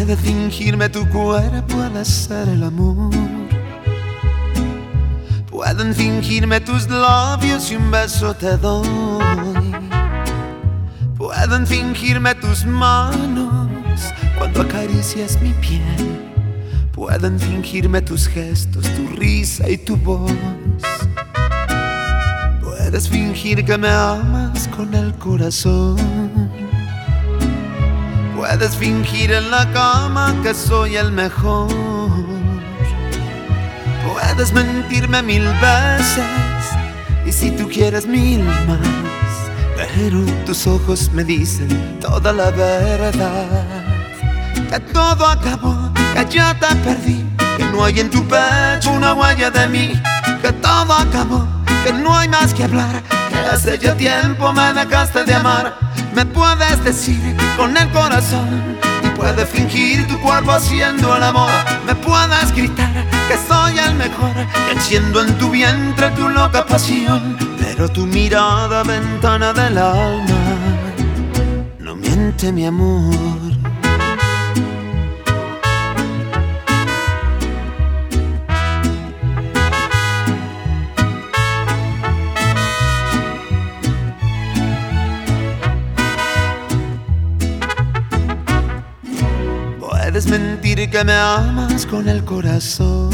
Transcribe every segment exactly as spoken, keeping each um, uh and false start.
Puedes fingirme tu cuerpo al hacer el amor. Pueden fingirme tus labios y un beso te doy. Pueden fingirme tus manos cuando acaricias mi piel. Pueden fingirme tus gestos, tu risa y tu voz. Puedes fingir que me amas con el corazón. Puedes fingir en la cama que soy el mejor. Puedes mentirme mil veces y si tú quieres mil más, pero tus ojos me dicen toda la verdad. Que todo acabó, que ya te perdí, que no hay en tu pecho una huella de mí. Que todo acabó, que no hay más que hablar, que hace ya tiempo me dejaste de amar. Me puedes decir con el corazón y puedes fingir tu cuerpo haciendo el amor. Me puedes gritar que soy el mejor, que enciendo en tu vientre tu loca pasión. Pero tu mirada, ventana del alma, no miente mi amor. Puedes mentir que me amas con el corazón.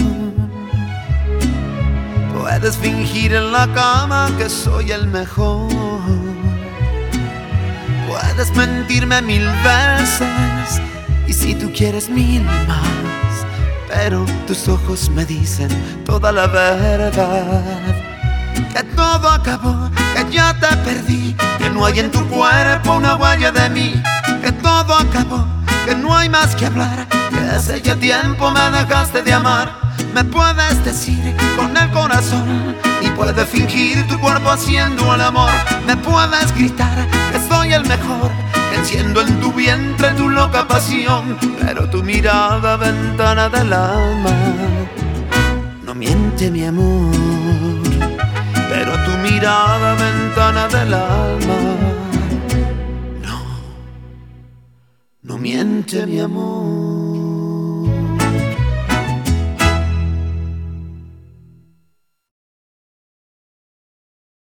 Puedes fingir en la cama que soy el mejor. Puedes mentirme mil veces y si tú quieres mil más, pero tus ojos me dicen toda la verdad. Que todo acabó, que ya te perdí, que no hay en tu cuerpo una huella de mí. Que todo acabó, que no hay más que hablar, que hace ya tiempo me dejaste de amar. Me puedes decir con el corazón y puedes fingir tu cuerpo haciendo el amor. Me puedes gritar que soy el mejor, que enciendo en tu vientre tu loca pasión. Pero tu mirada, ventana del alma, no miente mi amor. Pero tu mirada, ventana del alma, no miente mi amor.